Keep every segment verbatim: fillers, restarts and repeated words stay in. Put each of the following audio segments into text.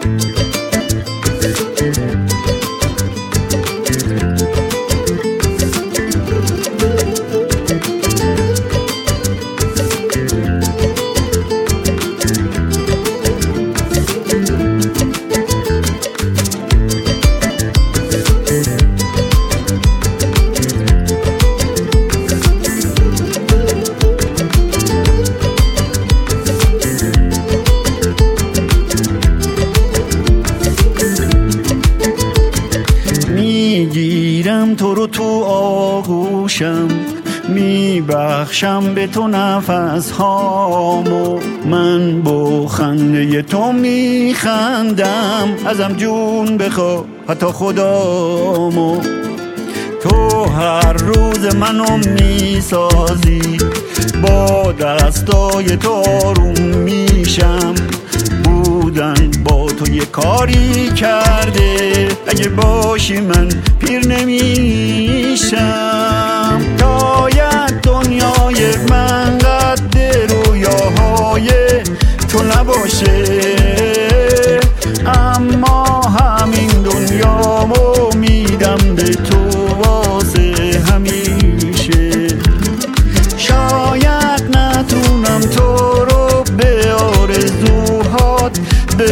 میگیرم تو رو تو آغوشم، میبخشم به تو نفس هامو، من با خنده تو میخندم، ازم جون بخوا حتی خدامو. تو هر روز منو میسازی، با دستای تو آروم میشم، بودن با تو یه کاری کرده، اگه باشی من پیر نمیشم. شاید دنیای من قد رویاهای تو نباشه، اما همین دنیامو میدم به تو واسه همیشه. شاید نتونم تو رو به آرزوهات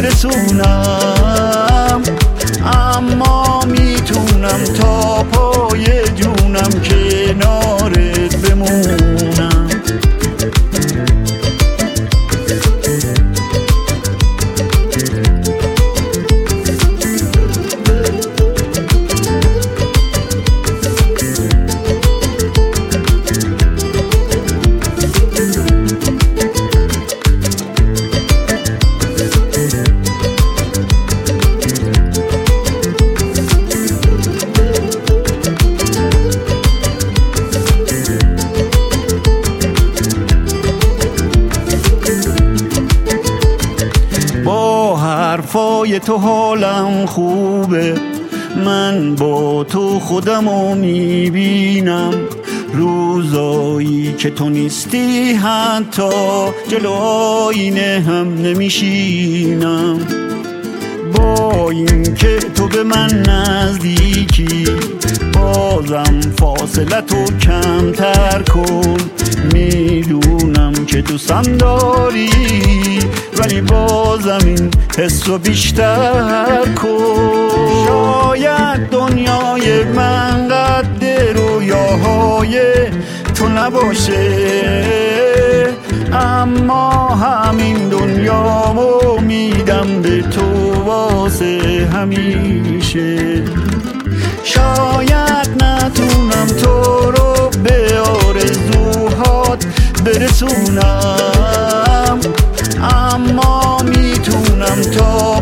برسونم، اما میتونم تا پای جونم کنارت بمونم. حرفای تو حالم خوبه، من با تو خودمو میبینم، روزایی که تو نیستی حتی جلو آینه هم نمیشینم. با این که تو به من نزدیکی، بازم فاصلتو کمتر کن، میدونم که دوستم داری، ولی بازم این حس رو بیشتر کن. شاید دنیای من قد رویاهای تو نباشه، اما همین دنیامو میدم به تو واسه همیشه. شاید نتونم تو رو به آرزوهات برسونم، اما میتونم تا